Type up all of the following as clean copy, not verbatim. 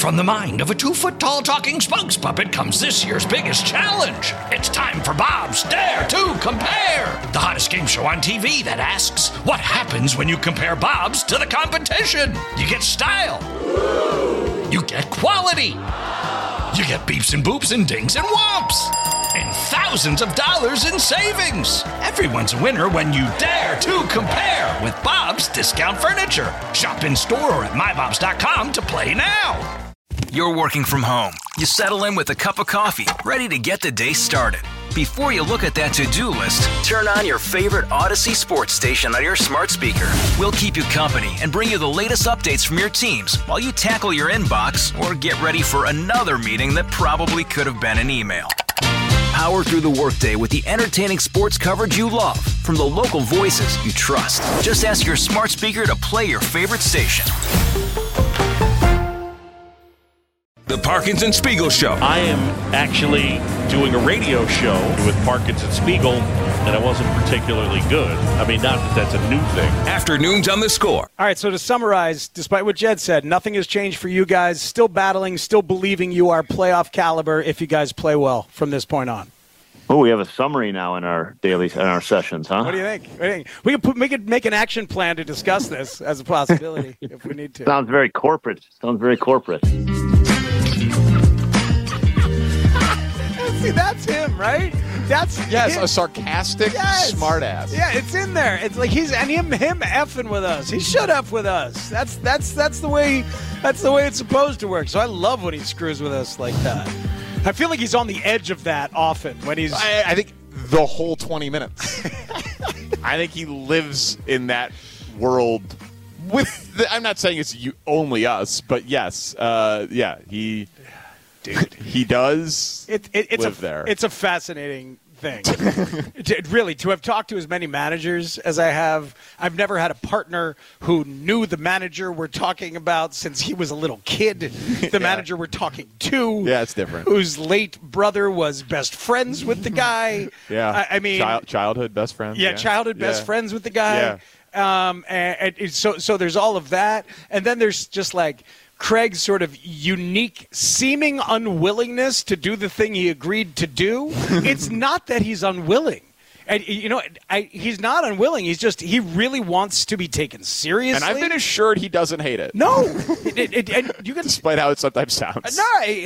From the mind of a 2-foot-tall talking spokes puppet comes this year's biggest challenge. It's time for Bob's Dare to Compare, the hottest game show on TV that asks, what happens when you compare Bob's to the competition? You get style. You get quality. You get beeps and boops and dings and whomps. And thousands of dollars in savings. Everyone's a winner when you dare to compare with Bob's Discount Furniture. Shop in store or at mybobs.com to play now. You're working from home. You settle in with a cup of coffee, ready to get the day started. Before you look at that to-do list, turn on your favorite Odyssey sports station on your smart speaker. We'll keep you company and bring you the latest updates from your teams while you tackle your inbox or get ready for another meeting that probably could have been an email. Power through the workday with the entertaining sports coverage you love from the local voices you trust. Just ask your smart speaker to play your favorite station. The Parkinson Spiegel Show. I am actually doing a radio show with Parkinson Spiegel, and it wasn't particularly good. I mean, not that that's a new thing. Afternoons on the Score. All right, so to summarize, despite what Jed said, nothing has changed for you guys. Still battling, still believing you are playoff caliber if you guys play well from this point on. Oh, we have a summary now in our sessions, huh? What do you think? We could make an action plan to discuss this as a possibility if we need to. Sounds very corporate. See, that's him, right? That's him. A sarcastic smartass. Yeah, it's in there. It's like him effing with us. He should F with us. That's the way it's supposed to work. So I love when he screws with us like that. I feel like he's on the edge of that often when he's. I think the whole 20 minutes. I think he lives in that world. I'm not saying it's only us, but yes, he. Dude, he does live there. It's a fascinating thing. Really, to have talked to as many managers as I have, I've never had a partner who knew the manager we're talking about since he was a little kid. The manager we're talking to. Yeah, it's different. Whose late brother was best friends with the guy. Yeah. I mean. Childhood best friends. Yeah, childhood best friends with the guy. Yeah. And so there's all of that. And then there's just like Craig's sort of unique seeming unwillingness to do the thing he agreed to do. It's not that he's unwilling. And, he's not unwilling. He's just, he really wants to be taken seriously. And I've been assured he doesn't hate it. No. And you can, despite how it sometimes sounds. No,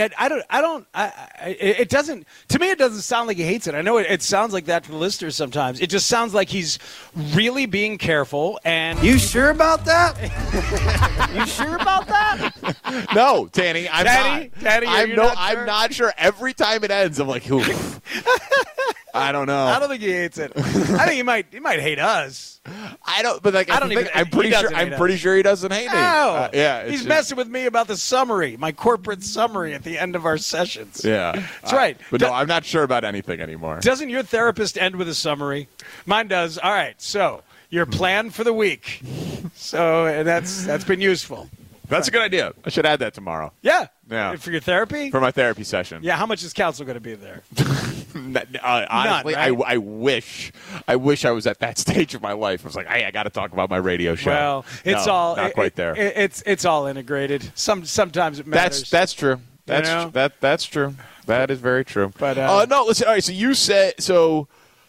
it doesn't, to me, it doesn't sound like he hates it. I know it sounds like that to the listeners sometimes. It just sounds like he's really being careful. And you sure about that? You sure about that? No, Danny, I'm not. Danny, I'm not sure. Every time it ends, I'm like, who? I don't know. I don't think he hates it. I think he might hate us. I don't. But I'm pretty sure he doesn't hate me. No. He's messing with me about the summary, my corporate summary at the end of our sessions. Yeah, that's right. But no, I'm not sure about anything anymore. Doesn't your therapist end with a summary? Mine does. All right. So your plan for the week. So and that's been useful. That's a good idea. I should add that tomorrow. Yeah. Yeah. For your therapy? For my therapy session. Yeah. How much is counsel going to be there? Honestly, None, right? I wish I was at that stage of my life. I was like, hey, I got to talk about my radio show. Well, it's all not quite there. It's all integrated. Sometimes it matters. That's true. That's true. That is very true. But no, listen. All right. So you said so.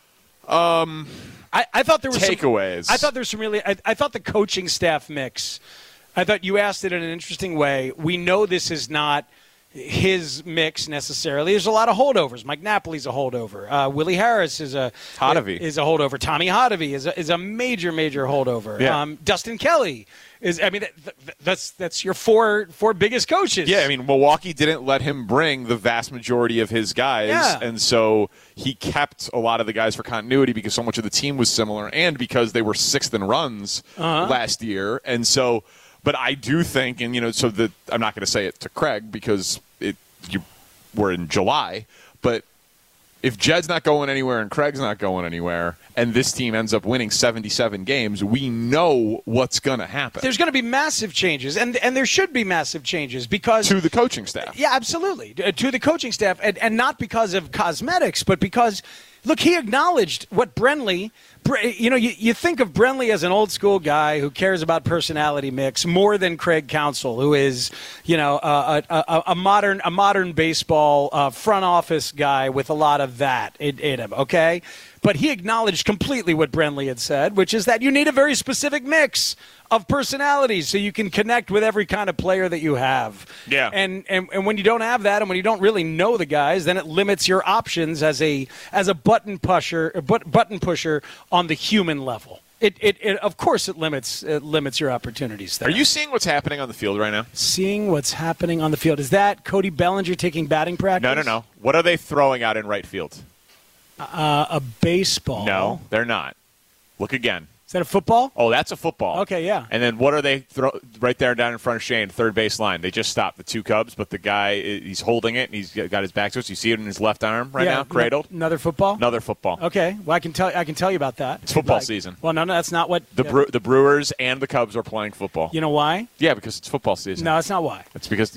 I thought there were takeaways. I thought there's some really. I thought the coaching staff mix. I thought you asked it in an interesting way. We know this is not his mix necessarily. There's a lot of holdovers. Mike Napoli's a holdover. Willie Harris is a holdover. Tommy Hotovy is a major holdover. Yeah. Dustin Kelly is. I mean, that's your four biggest coaches. Yeah, I mean, Milwaukee didn't let him bring the vast majority of his guys, and so he kept a lot of the guys for continuity because so much of the team was similar, and because they were sixth in runs last year, and so. But I do think, and I'm not going to say it to Craig because we're in July. But if Jed's not going anywhere and Craig's not going anywhere, and this team ends up winning 77 games, we know what's going to happen. There's going to be massive changes, and there should be massive changes because to the coaching staff. Yeah, absolutely, to the coaching staff, and not because of cosmetics, but because Look, he acknowledged what Brenly, you think of Brenly as an old school guy who cares about personality mix more than Craig Counsell, who is, a modern baseball front office guy with a lot of that in him, okay? But he acknowledged completely what Brenly had said, which is that you need a very specific mix of personalities so you can connect with every kind of player that you have. Yeah. And when you don't have that and when you don't really know the guys, then it limits your options as a button pusher on the human level. It of course it limits your opportunities there. Are you seeing what's happening on the field right now? Seeing what's happening on the field. Is that Cody Bellinger taking batting practice? No. What are they throwing out in right field? A baseball. No, they're not. Look again. Is that a football? Oh, that's a football. Okay, yeah. And then what are they right there down in front of Shane, third base line? They just stopped the two Cubs, but the guy, he's holding it, and he's got his back to us. You see it in his left arm now, cradled? Another football? Another football. Okay. Well, I can tell you about that. It's football season. Well, no, that's not what. The Brewers and the Cubs are playing football. You know why? Yeah, because it's football season. No, that's not why. It's because,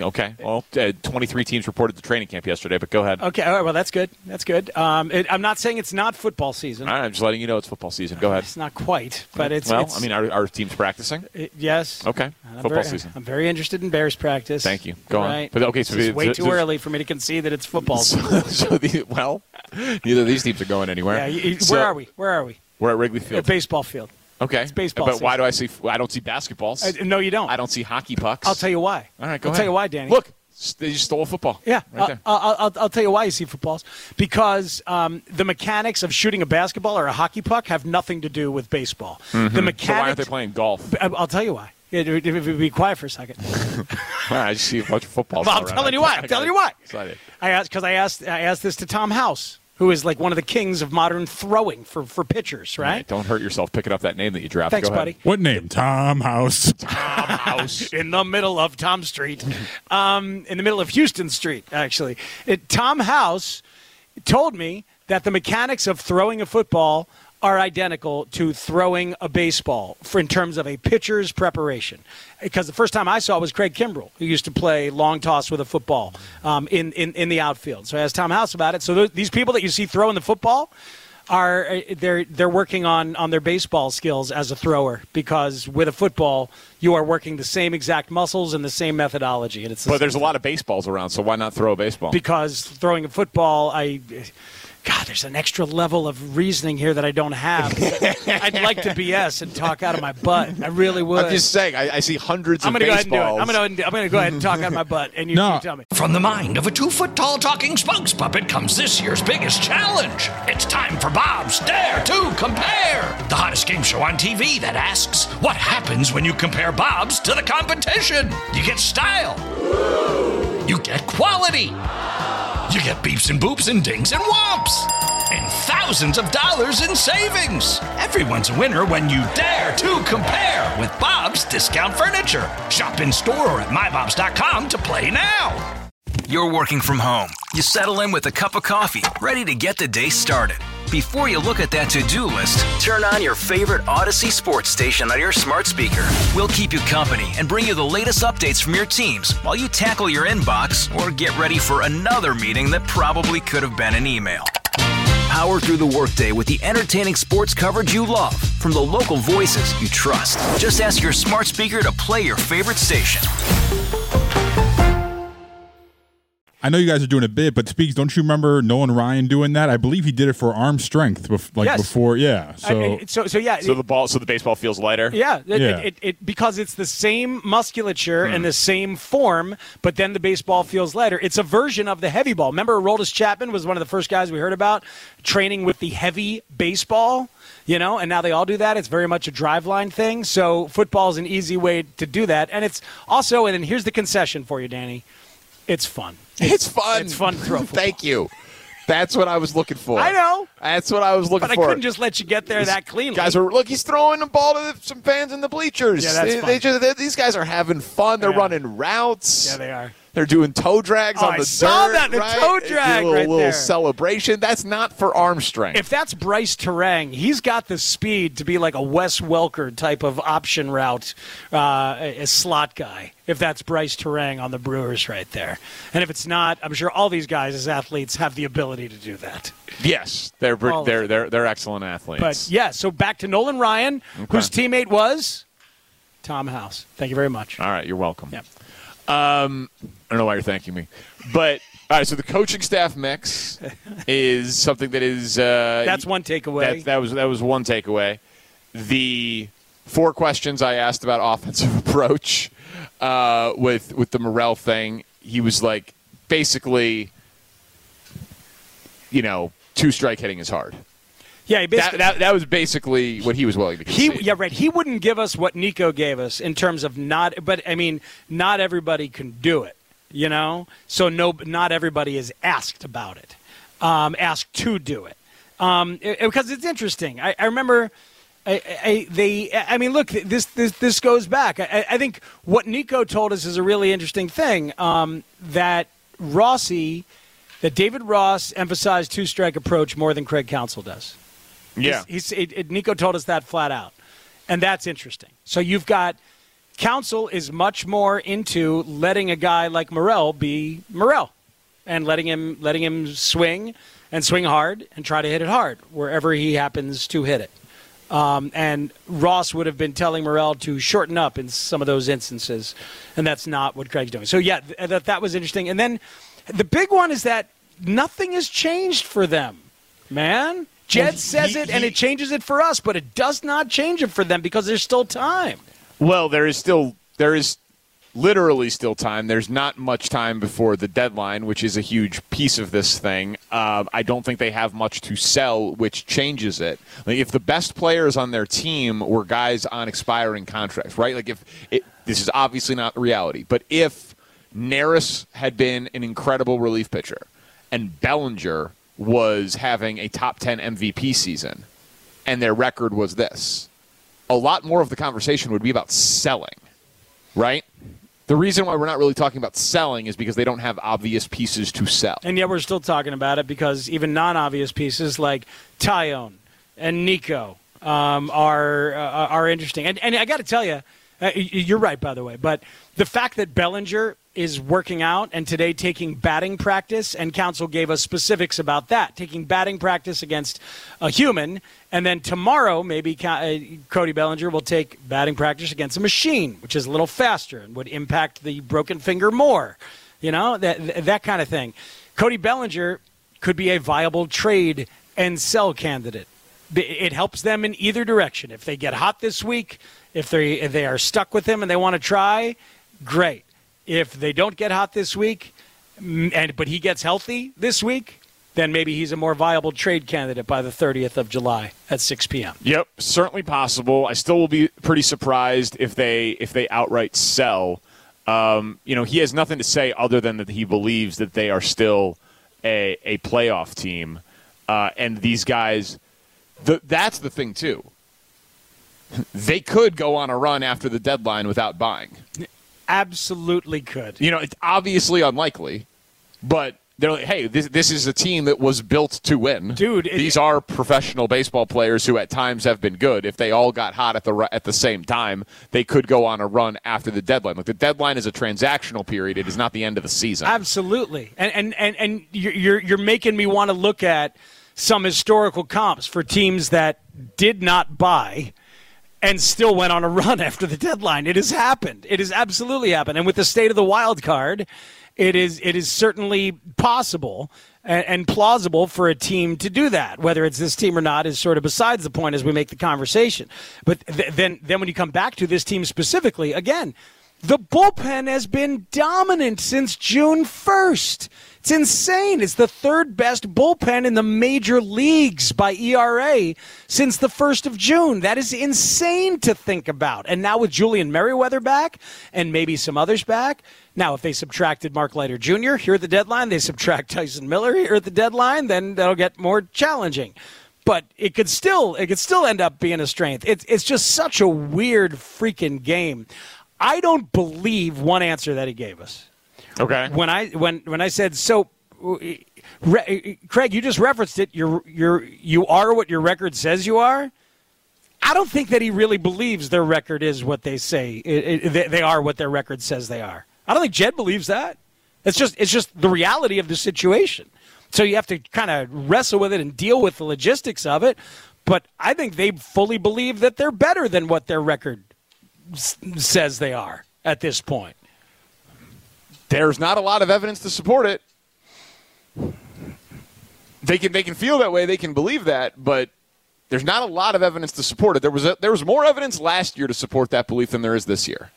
23 teams reported to training camp yesterday, but go ahead. Okay, all right, well, that's good. That's good. I'm not saying it's not football season. All right, I'm just letting you know it's football season. Go ahead. It's not quite, but it's. Well, our team's practicing? Yes. Okay. Football season. I'm very interested in Bears practice. Thank you. Go on. But, okay, so it's way too early for me to concede that it's football season. Neither of these teams are going anywhere. Yeah, where are we? We're at Wrigley Field. Baseball field. Okay. It's baseball But season. why do I don't see basketballs? No, you don't. I don't see hockey pucks. I'll tell you why. All right, go ahead. I'll tell you why, Danny. Look, they just stole a football. Yeah, right there. I'll tell you why you see footballs. Because the mechanics of shooting a basketball or a hockey puck have nothing to do with baseball. Mm-hmm. The mechanics. So why aren't they playing golf? I'll tell you why. Be quiet for a second. I just see a bunch of footballs. Well, I'm telling you why. Excited. I asked this to Tom House, who is like one of the kings of modern throwing for pitchers, right? Don't hurt yourself picking up that name that you drafted. Thanks, buddy. What name? Tom House. Tom House. In the middle of Tom Street. In the middle of Houston Street, actually. Tom House told me that the mechanics of throwing a football are identical to throwing a baseball in terms of a pitcher's preparation. Because the first time I saw it was Craig Kimbrell, who used to play long toss with a football in the outfield. So I asked Tom House about it. So these people that you see throwing the football they're working on their baseball skills as a thrower, because with a football you are working the same exact muscles and the same methodology. And but there's a lot of baseballs around, so why not throw a baseball? Because throwing a football, God, there's an extra level of reasoning here that I don't have. I'd like to BS and talk out of my butt. I really would. I'm just saying, I see hundreds of baseballs. I'm going to go ahead and talk out of my butt, and you tell me. From the mind of a 2-foot-tall talking spokes puppet comes this year's biggest challenge. It's time for Bob's Dare to Compare, the hottest game show on TV that asks, what happens when you compare Bob's to the competition? You get style. You get quality. You get beeps and boops and dings and whomps. And thousands of dollars in savings. Everyone's a winner when you dare to compare with Bob's Discount Furniture. Shop in store or at mybobs.com to play now. You're working from home. You settle in with a cup of coffee, ready to get the day started. Before you look at that to-do list, turn on your favorite Odyssey sports station on your smart speaker. We'll keep you company and bring you the latest updates from your teams while you tackle your inbox or get ready for another meeting that probably could have been an email. Power through the workday with the entertaining sports coverage you love from the local voices you trust. Just ask your smart speaker to play your favorite station. I know you guys are doing a bit, but Speaks, don't you remember Nolan Ryan doing that? I believe he did it for arm strength, before. Yeah. So the baseball feels lighter. Yeah. Because it's the same musculature and the same form, but then the baseball feels lighter. It's a version of the heavy ball. Remember, Aroldis Chapman was one of the first guys we heard about training with the heavy baseball. And now they all do that. It's very much a driveline thing. So football is an easy way to do that, and it's also. And then here's the concession for you, Danny. It's fun. It's fun. It's fun to throw football. Thank you. That's what I was looking for. I know. That's what I was looking for. But I couldn't just let you get there that cleanly. He's throwing the ball to some fans in the bleachers. Yeah, that's fun. These guys are having fun. They're running routes. Yeah, they are. They're doing toe drags on the dirt. I saw that, the right? toe drag right little there. Celebration. That's not for arm strength. If that's Bryce Terang, he's got the speed to be like a Wes Welker type of option route, a slot guy. If that's Bryce Terang on the Brewers right there. And if it's not, I'm sure all these guys as athletes have the ability to do that. Yes, they're excellent athletes. But, yeah, so back to Nolan Ryan, whose teammate was Tom House. Thank you very much. All right, you're welcome. Yep. I don't know why you're thanking me. But, all right, so the coaching staff mix is something that is that's one takeaway. That was one takeaway. The 4 questions I asked about offensive approach with the Morel thing, he was like, basically, 2-strike hitting is hard. Yeah, that was basically what he was willing to concede. Yeah, right. He wouldn't give us what Nico gave us in terms of not everybody can do it, So not everybody is asked about it, asked to do it, because it's interesting. I remember. Look, this goes back. I think what Nico told us is a really interesting thing. That David Ross emphasized 2-strike approach more than Craig Counsell does. Yeah, Nico told us that flat out, and that's interesting. So you've got Counsell is much more into letting a guy like Morel be Morel, and letting him swing and swing hard and try to hit it hard wherever he happens to hit it. And Ross would have been telling Morel to shorten up in some of those instances, and that's not what Craig's doing. So yeah, that was interesting. And then the big one is that nothing has changed for them, man. Jed says it, and it changes it for us, but it does not change it for them because there's still time. Well, there is literally still time. There's not much time before the deadline, which is a huge piece of this thing. I don't think they have much to sell, which changes it. Like if the best players on their team were guys on expiring contracts, right? Like this is obviously not reality, but if Neris had been an incredible relief pitcher and Bellinger was having a top 10 MVP season and their record was this, a lot more of the conversation would be about selling, right? The reason why we're not really talking about selling is because they don't have obvious pieces to sell. And yet we're still talking about it because even non-obvious pieces like Tyone and Nico are interesting. And I got to tell you, you're right, by the way, but the fact that Bellinger is working out and today taking batting practice, and Counsell gave us specifics about that, taking batting practice against a human, and then tomorrow maybe Cody Bellinger will take batting practice against a machine, which is a little faster and would impact the broken finger more, that kind of thing. Cody Bellinger could be a viable trade and sell candidate. It helps them in either direction. If they get hot this week, if they are stuck with him and they want to try, great. If they don't get hot this week, but he gets healthy this week, then maybe he's a more viable trade candidate by the 30th of July at 6 p.m. Yep, certainly possible. I still will be pretty surprised if they outright sell. He has nothing to say other than that he believes that they are still a playoff team, and these guys. That's the thing too. They could go on a run after the deadline without buying. Absolutely could. It's obviously unlikely, but they're like, hey, this is a team that was built to win. Dude, these are professional baseball players who at times have been good. If they all got hot at the same time, they could go on a run after the deadline. Like the deadline is a transactional period. It is not the end of the season. Absolutely. And you're making me want to look at some historical comps for teams that did not buy and still went on a run after the deadline. It has happened. It has absolutely happened. And with the state of the wild card, it is certainly possible and plausible for a team to do that. Whether it's this team or not is sort of besides the point as we make the conversation. But then when you come back to this team specifically, again, the bullpen has been dominant since June 1st. It's insane. It's the third best bullpen in the major leagues by ERA since the 1st of June. That is insane to think about. And now with Julian Merriweather back and maybe some others back. Now, if they subtracted Mark Leiter Jr. here at the deadline, they subtract Tyson Miller here at the deadline, then that'll get more challenging. But it could still end up being a strength. It's just such a weird freaking game. I don't believe one answer that he gave us. Okay. When I said so, Craig, you just referenced it. You are what your record says you are. I don't think that he really believes their record is what they say. They are what their record says they are. I don't think Jed believes that. It's just the reality of the situation. So you have to kind of wrestle with it and deal with the logistics of it. But I think they fully believe that they're better than what their record says they are at this point. There's not a lot of evidence to support it. They can feel that way. They can believe that, but there's not a lot of evidence to support it. There was more evidence last year to support that belief than there is this year.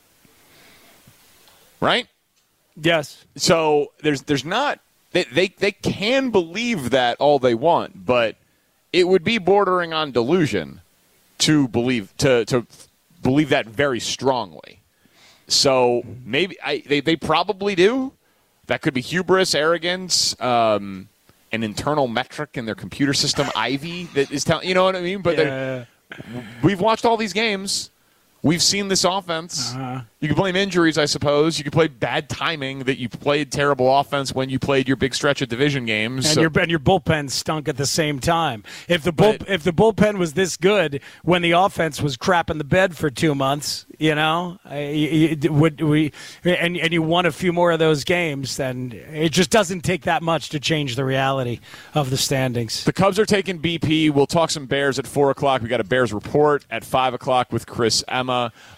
Right? Yes. So there's not they can believe that all they want, but it would be bordering on delusion to believe that very strongly. So maybe they probably do. That could be hubris, arrogance, an internal metric in their computer system, Ivy, that is telling. You know what I mean? But we've watched all these games. We've seen this offense. You can blame injuries, I suppose. You could play bad timing that you played terrible offense when you played your big stretch of division games. And your bullpen stunk at the same time. If the bullpen was this good when the offense was crap in the bed for 2 months, you know, and you won a few more of those games, then it just doesn't take that much to change the reality of the standings. The Cubs are taking BP. We'll talk some Bears at 4 o'clock. We got a Bears report at 5 o'clock with Chris Emma.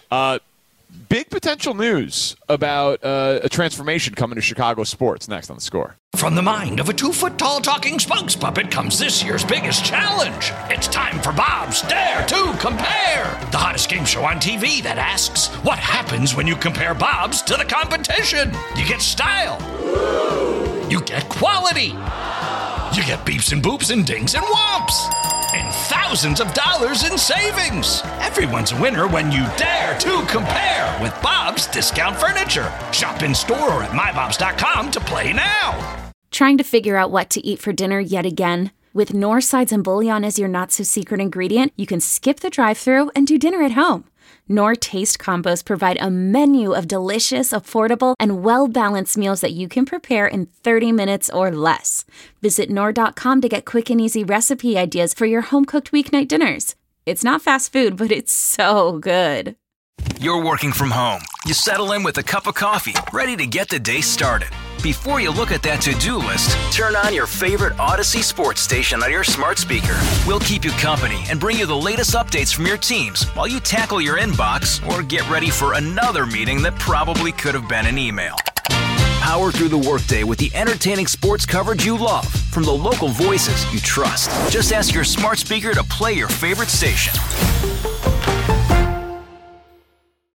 Big potential news about a transformation coming to Chicago sports next on The Score. From the mind of a 2-foot-tall talking spokes puppet comes this year's biggest challenge. It's time for Bob's Dare to Compare, the hottest game show on TV that asks, what happens when you compare Bob's to the competition? You get style. You get quality. You get beeps and boops and dings and whomps. And thousands of dollars in savings. Everyone's a winner when you dare to compare with Bob's Discount Furniture. Shop in store or at mybobs.com to play now. Trying to figure out what to eat for dinner yet again? With Knorr sides and bouillon as your not-so-secret ingredient, you can skip the drive-thru and do dinner at home. Knorr Taste Combos provide a menu of delicious, affordable, and well-balanced meals that you can prepare in 30 minutes or less. Visit Knorr.com to get quick and easy recipe ideas for your home-cooked weeknight dinners. It's not fast food, but it's so good. You're working from home. You settle in with a cup of coffee, ready to get the day started. Before you look at that to-do list, turn on your favorite Odyssey sports station on your smart speaker. We'll keep you company and bring you the latest updates from your teams while you tackle your inbox or get ready for another meeting that probably could have been an email. Power through the workday with the entertaining sports coverage you love from the local voices you trust. Just ask your smart speaker to play your favorite station.